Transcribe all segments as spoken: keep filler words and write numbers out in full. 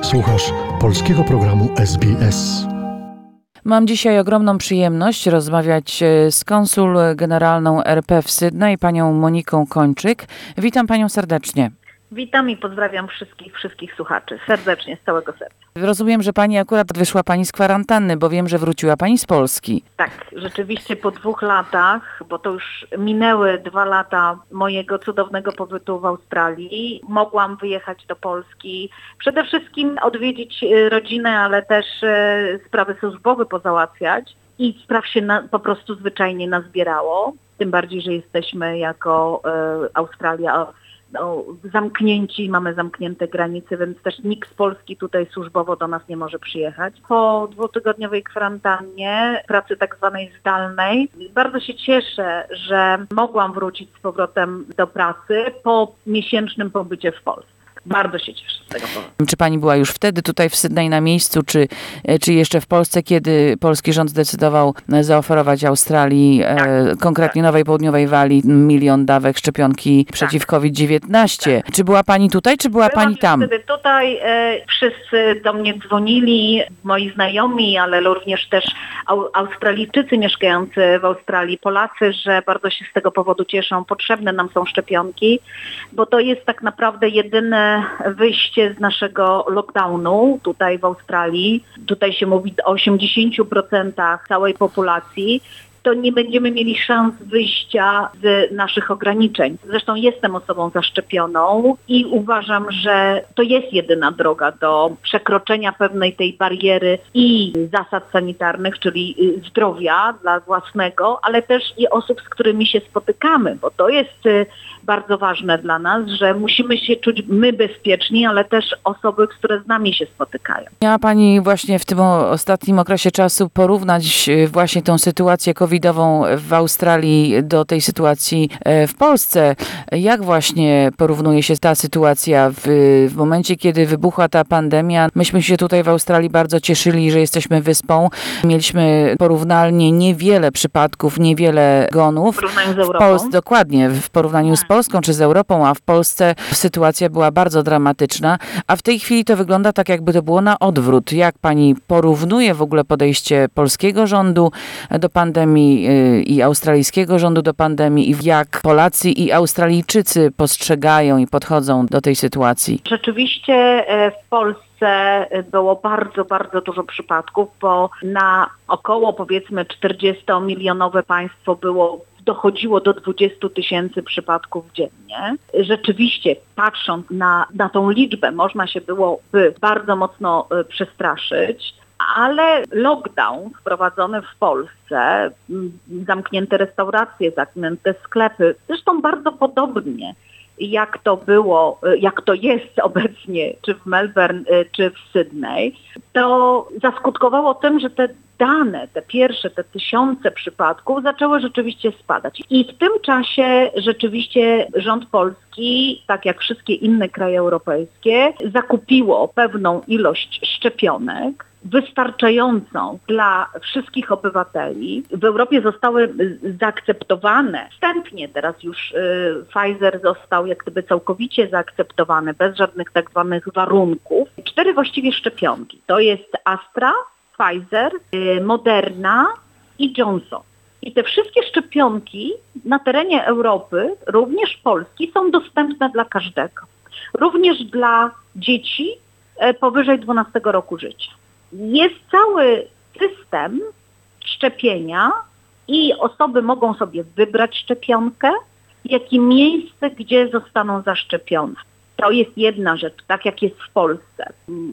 Słuchasz polskiego programu S B S. Mam dzisiaj ogromną przyjemność rozmawiać z konsul generalną R P w Sydney, panią Moniką Kończyk. Witam panią serdecznie. Witam i pozdrawiam wszystkich, wszystkich słuchaczy. Serdecznie, z całego serca. Rozumiem, że pani akurat wyszła pani z kwarantanny, bo wiem, że wróciła pani z Polski. Tak, rzeczywiście po dwóch latach, bo to już minęły dwa lata mojego cudownego pobytu w Australii, mogłam wyjechać do Polski. Przede wszystkim odwiedzić rodzinę, ale też sprawy służbowe pozałatwiać. I spraw się na, po prostu zwyczajnie nazbierało. Tym bardziej, że jesteśmy jako e, Australia No, zamknięci, mamy zamknięte granice, więc też nikt z Polski tutaj służbowo do nas nie może przyjechać. Po dwutygodniowej kwarantannie, pracy tak zwanej zdalnej, bardzo się cieszę, że mogłam wrócić z powrotem do pracy po miesięcznym pobycie w Polsce. Bardzo się cieszę z tego powodu. Czy pani była już wtedy tutaj w Sydney na miejscu, czy, czy jeszcze w Polsce, kiedy polski rząd zdecydował zaoferować Australii, tak, e, konkretnie tak. Nowej Południowej Walii, milion dawek szczepionki tak. przeciw COVID dziewiętnaście? Tak. Czy była pani tutaj, czy była Byłam pani tam? Wtedy tutaj e, wszyscy do mnie dzwonili, moi znajomi, ale również też au, Australijczycy mieszkający w Australii, Polacy, że bardzo się z tego powodu cieszą. Potrzebne nam są szczepionki, bo to jest tak naprawdę jedyne wyjście z naszego lockdownu tutaj w Australii. Tutaj się mówi o osiemdziesięciu procentach całej populacji. To nie będziemy mieli szans wyjścia z naszych ograniczeń. Zresztą jestem osobą zaszczepioną i uważam, że to jest jedyna droga do przekroczenia pewnej tej bariery i zasad sanitarnych, czyli zdrowia dla własnego, ale też i osób, z którymi się spotykamy, bo to jest bardzo ważne dla nas, że musimy się czuć my bezpieczni, ale też osoby, które z nami się spotykają. Miała pani właśnie w tym ostatnim okresie czasu porównać właśnie tą sytuację covidową w Australii do tej sytuacji w Polsce. Jak właśnie porównuje się ta sytuacja w, w momencie, kiedy wybuchła ta pandemia? Myśmy się tutaj w Australii bardzo cieszyli, że jesteśmy wyspą. Mieliśmy porównalnie niewiele przypadków, niewiele gonów. W porównaniu z Europą? W Polsce, dokładnie, w porównaniu z Polską czy z Europą, a w Polsce sytuacja była bardzo dramatyczna, a w tej chwili to wygląda tak, jakby to było na odwrót. Jak pani porównuje w ogóle podejście polskiego rządu do pandemii i australijskiego rządu do pandemii i jak Polacy i Australijczycy postrzegają i podchodzą do tej sytuacji? Rzeczywiście w Polsce było bardzo, bardzo dużo przypadków, bo na około powiedzmy czterdziestomilionowe państwo było dochodziło do dwudziestu tysięcy przypadków dziennie. Rzeczywiście, patrząc na, na tą liczbę, można się byłoby bardzo mocno y, przestraszyć, ale lockdown wprowadzony w Polsce, y, zamknięte restauracje, zamknięte sklepy, zresztą bardzo podobnie jak to było, jak to jest obecnie, czy w Melbourne, czy w Sydney, to zaskutkowało tym, że te dane, te pierwsze, te tysiące przypadków zaczęły rzeczywiście spadać. I w tym czasie rzeczywiście rząd polski, tak jak wszystkie inne kraje europejskie, zakupiło pewną ilość szczepionek, wystarczającą dla wszystkich obywateli. W Europie zostały zaakceptowane, wstępnie teraz już y, Pfizer został jak gdyby całkowicie zaakceptowany, bez żadnych tak zwanych warunków. Cztery właściwie szczepionki. To jest Astra, Pfizer, y, Moderna i Johnson. I te wszystkie szczepionki na terenie Europy, również Polski, są dostępne dla każdego. Również dla dzieci y, powyżej dwunastego roku życia. Jest cały system szczepienia i osoby mogą sobie wybrać szczepionkę, jak i miejsce, gdzie zostaną zaszczepione. To jest jedna rzecz, tak jak jest w Polsce.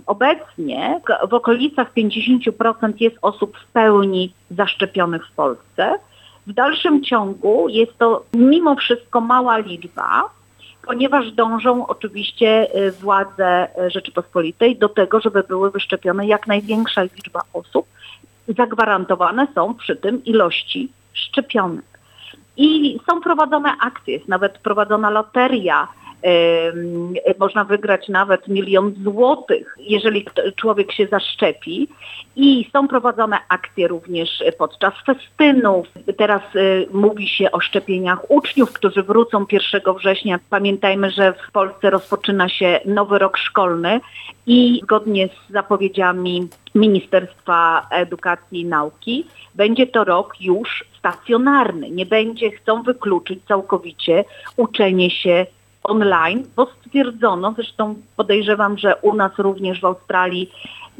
Obecnie w okolicach pięćdziesiąt procent jest osób w pełni zaszczepionych w Polsce. W dalszym ciągu jest to mimo wszystko mała liczba, ponieważ dążą oczywiście władze Rzeczypospolitej do tego, żeby były wyszczepione jak największa liczba osób. Zagwarantowane są przy tym ilości szczepionek. I są prowadzone akcje, jest nawet prowadzona loteria Można wygrać nawet milion złotych, jeżeli człowiek się zaszczepi. I są prowadzone akcje również podczas festynów. Teraz mówi się o szczepieniach uczniów, którzy wrócą pierwszego września. Pamiętajmy, że w Polsce rozpoczyna się nowy rok szkolny i zgodnie z zapowiedziami Ministerstwa Edukacji i Nauki będzie to rok już stacjonarny. Nie będzie, chcą wykluczyć całkowicie uczenie się online, bo stwierdzono, zresztą podejrzewam, że u nas również w Australii,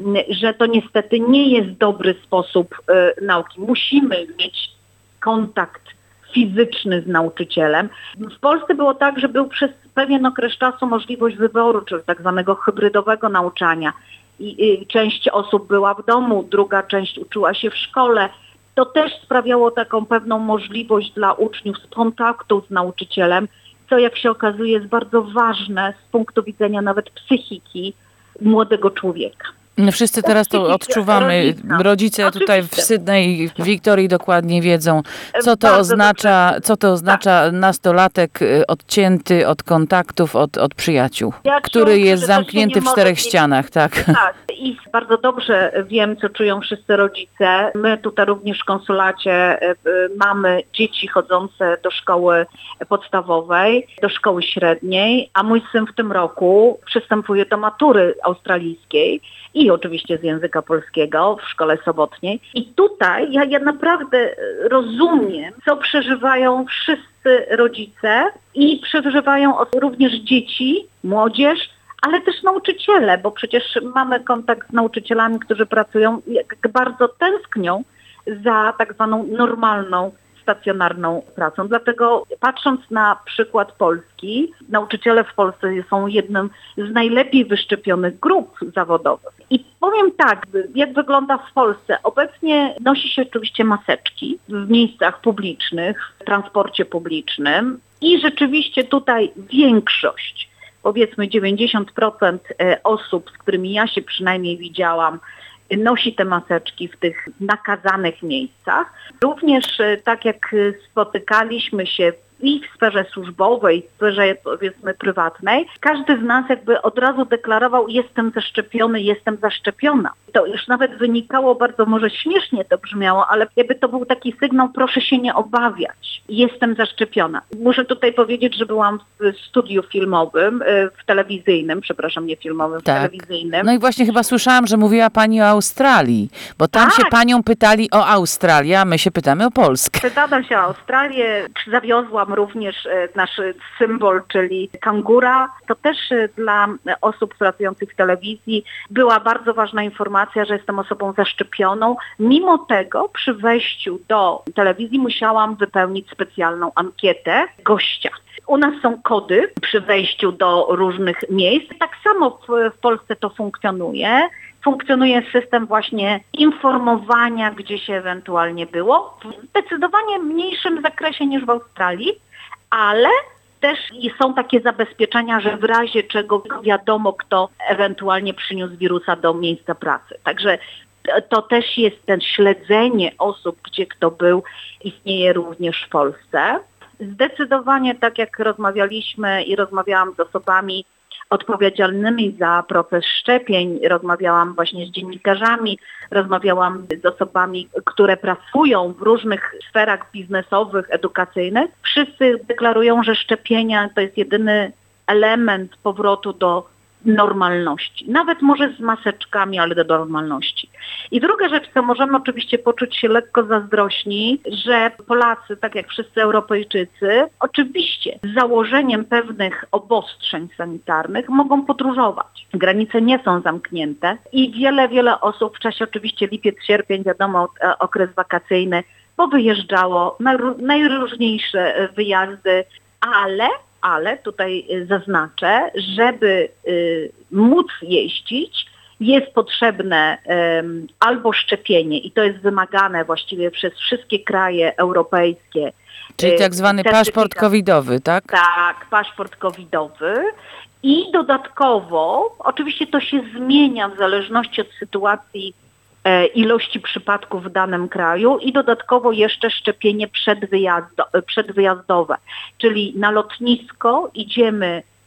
że to niestety nie jest dobry sposób y, nauki. Musimy mieć kontakt fizyczny z nauczycielem. W Polsce było tak, że był przez pewien okres czasu możliwość wyboru, czyli tak zwanego hybrydowego nauczania. I, i część osób była w domu, druga część uczyła się w szkole. To też sprawiało taką pewną możliwość dla uczniów z kontaktu z nauczycielem, co jak się okazuje jest bardzo ważne z punktu widzenia nawet psychiki młodego człowieka. Wszyscy teraz to odczuwamy. rodzica. Rodzice Oczywiście. tutaj w Sydney, w Wiktorii dokładnie wiedzą, co to Bardzo oznacza, co to oznacza nastolatek y, odcięty od kontaktów, od, od przyjaciół, Jak który czuł, jest że też się zamknięty nie w może czterech nie- ścianach, tak. Tak, i bardzo dobrze wiem, co czują wszyscy rodzice. My tutaj również w konsulacie y, y, mamy dzieci chodzące do szkoły podstawowej, do szkoły średniej, a mój syn w tym roku przystępuje do matury australijskiej i oczywiście z języka polskiego w szkole sobotniej. I tutaj ja, ja naprawdę rozumiem, co przeżywają wszyscy rodzice i przeżywają również dzieci, młodzież, ale też nauczyciele, bo przecież mamy kontakt z nauczycielami, którzy pracują, jak bardzo tęsknią za tak zwaną normalną, stacjonarną pracą. Dlatego patrząc na przykład Polski, nauczyciele w Polsce są jednym z najlepiej wyszczepionych grup zawodowych. I powiem tak, jak wygląda w Polsce. Obecnie nosi się oczywiście maseczki w miejscach publicznych, w transporcie publicznym i rzeczywiście tutaj większość, powiedzmy dziewięćdziesiąt procent osób, z którymi ja się przynajmniej widziałam, nosi te maseczki w tych nakazanych miejscach. Również e, tak jak e, spotykaliśmy się i w sferze służbowej, w sferze powiedzmy prywatnej, każdy z nas jakby od razu deklarował: jestem zaszczepiony, jestem zaszczepiona. To już nawet wynikało, bardzo może śmiesznie to brzmiało, ale jakby to był taki sygnał: proszę się nie obawiać, jestem zaszczepiona. Muszę tutaj powiedzieć, że byłam w studiu filmowym, e, w telewizyjnym, przepraszam, nie filmowym, w Tak. telewizyjnym. No i właśnie chyba słyszałam, że mówiła pani o Australii, bo tam Tak. się panią pytali o Australię, a my się pytamy o Polskę. Pytałam się o Australię, zawiozłam również e, nasz symbol, czyli kangura. To też e, dla osób pracujących w telewizji była bardzo ważna informacja, że jestem osobą zaszczepioną. Mimo tego przy wejściu do telewizji musiałam wypełnić specjalną ankietę gościa. U nas są kody przy wejściu do różnych miejsc. Tak samo w, w Polsce to funkcjonuje. Funkcjonuje system właśnie informowania, gdzie się ewentualnie było, w zdecydowanie mniejszym zakresie niż w Australii, ale też są takie zabezpieczenia, że w razie czego wiadomo, kto ewentualnie przyniósł wirusa do miejsca pracy. Także to też jest ten śledzenie osób, gdzie kto był, istnieje również w Polsce. Zdecydowanie, tak jak rozmawialiśmy i rozmawiałam z osobami odpowiedzialnymi za proces szczepień, rozmawiałam właśnie z dziennikarzami, rozmawiałam z osobami, które pracują w różnych sferach biznesowych, edukacyjnych. Wszyscy deklarują, że szczepienia to jest jedyny element powrotu do normalności. Nawet może z maseczkami, ale do normalności. I druga rzecz, co możemy oczywiście poczuć się lekko zazdrośni, że Polacy, tak jak wszyscy Europejczycy, oczywiście z założeniem pewnych obostrzeń sanitarnych mogą podróżować. Granice nie są zamknięte i wiele, wiele osób w czasie oczywiście lipiec, sierpień, wiadomo, okres wakacyjny, powyjeżdżało na najróżniejsze wyjazdy, ale ale tutaj zaznaczę, żeby y, móc jeździć, jest potrzebne y, albo szczepienie i to jest wymagane właściwie przez wszystkie kraje europejskie. Czyli y, tak zwany certyfikat. paszport covidowy, tak? Tak, paszport covidowy. I dodatkowo, oczywiście to się zmienia w zależności od sytuacji, e, ilości przypadków w danym kraju i dodatkowo jeszcze szczepienie przedwyjazdo, przedwyjazdowe. Czyli na lotnisko idziemy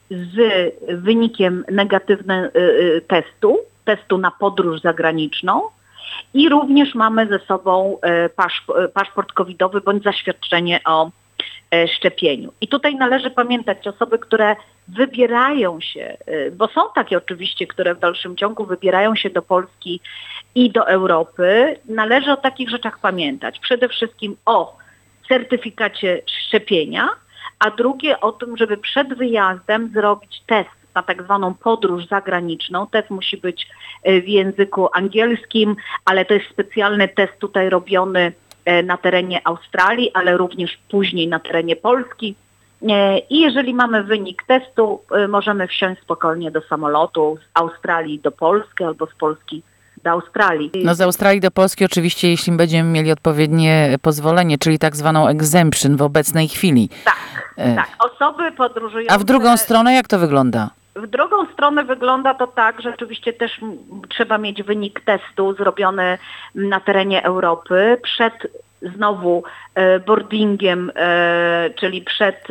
z wynikiem negatywnym testu, testu na podróż zagraniczną i również mamy ze sobą paszport, paszport covidowy bądź zaświadczenie o szczepieniu. I tutaj należy pamiętać, osoby, które wybierają się, bo są takie oczywiście, które w dalszym ciągu wybierają się do Polski i do Europy, należy o takich rzeczach pamiętać. Przede wszystkim o certyfikacie szczepienia, a drugie o tym, żeby przed wyjazdem zrobić test na tak zwaną podróż zagraniczną. Test musi być w języku angielskim, ale to jest specjalny test tutaj robiony na terenie Australii, ale również później na terenie Polski. I jeżeli mamy wynik testu, możemy wsiąść spokojnie do samolotu z Australii do Polski albo z Polski do Australii. No z Australii do Polski oczywiście, jeśli będziemy mieli odpowiednie pozwolenie, czyli tak zwaną exemption w obecnej chwili. Tak, e... tak. Osoby podróżujące... A w drugą stronę jak to wygląda? W drugą stronę wygląda to tak, że oczywiście też trzeba mieć wynik testu zrobiony na terenie Europy przed znowu boardingiem, czyli przed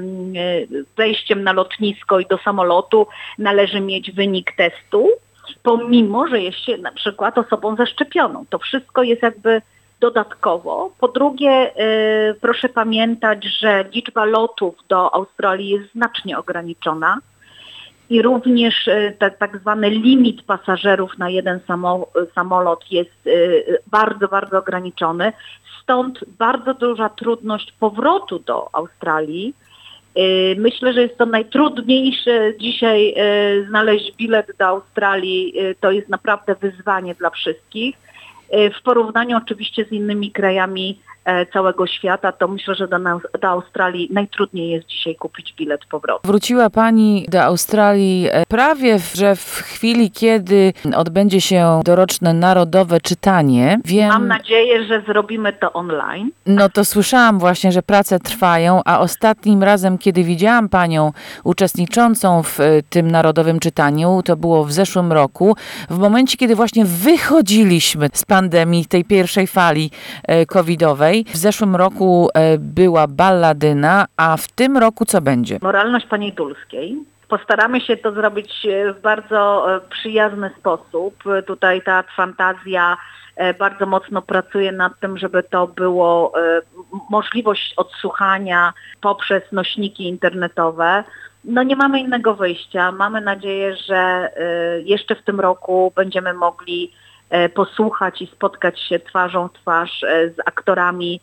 wejściem na lotnisko i do samolotu należy mieć wynik testu, pomimo że jest się na przykład osobą zaszczepioną. To wszystko jest jakby dodatkowo. Po drugie, proszę pamiętać, że liczba lotów do Australii jest znacznie ograniczona. I również tak, tak zwany limit pasażerów na jeden samo, samolot jest y, bardzo, bardzo ograniczony. Stąd bardzo duża trudność powrotu do Australii. Y, myślę, że jest to najtrudniejsze dzisiaj y, znaleźć bilet do Australii. Y, to jest naprawdę wyzwanie dla wszystkich. Y, w porównaniu oczywiście z innymi krajami całego świata, to myślę, że do, do Australii najtrudniej jest dzisiaj kupić bilet powrotu. Wróciła Pani do Australii prawie, że w chwili, kiedy odbędzie się doroczne narodowe czytanie. Wiem, Mam nadzieję, że zrobimy to online. No to słyszałam właśnie, że prace trwają, a ostatnim razem, kiedy widziałam Panią uczestniczącą w tym narodowym czytaniu, to było w zeszłym roku, w momencie, kiedy właśnie wychodziliśmy z pandemii, tej pierwszej fali covidowej. W zeszłym roku była balladyna, a w tym roku co będzie? Moralność pani Dulskiej. Postaramy się to zrobić w bardzo przyjazny sposób. Tutaj Teatr Fantazja bardzo mocno pracuje nad tym, żeby to było możliwość odsłuchania poprzez nośniki internetowe. No nie mamy innego wyjścia. Mamy nadzieję, że jeszcze w tym roku będziemy mogli posłuchać i spotkać się twarzą w twarz z aktorami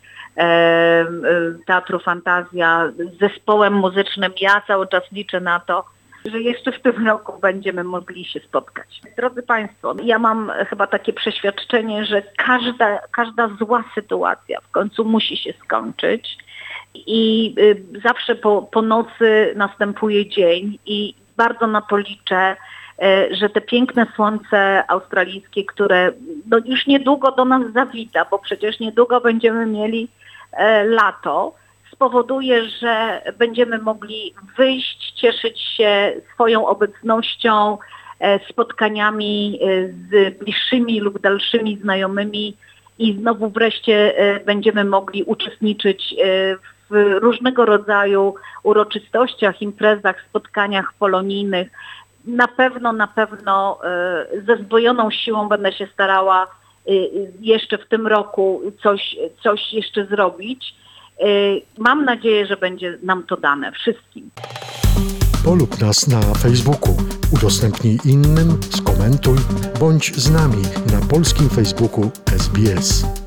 Teatru Fantazja, z zespołem muzycznym. Ja cały czas liczę na to, że jeszcze w tym roku będziemy mogli się spotkać. Drodzy Państwo, ja mam chyba takie przeświadczenie, że każda, każda zła sytuacja w końcu musi się skończyć i zawsze po, po nocy następuje dzień i bardzo na to liczę, że te piękne słońce australijskie, które no już niedługo do nas zawita, bo przecież niedługo będziemy mieli e, lato, spowoduje, że będziemy mogli wyjść, cieszyć się swoją obecnością, e, spotkaniami e, z bliższymi lub dalszymi znajomymi i znowu wreszcie e, będziemy mogli uczestniczyć e, w różnego rodzaju uroczystościach, imprezach, spotkaniach polonijnych. Na pewno, na pewno ze zdwojoną siłą będę się starała jeszcze w tym roku coś, coś jeszcze zrobić. Mam nadzieję, że będzie nam to dane wszystkim. Polub nas na Facebooku, udostępnij innym, skomentuj, bądź z nami na polskim Facebooku S B S.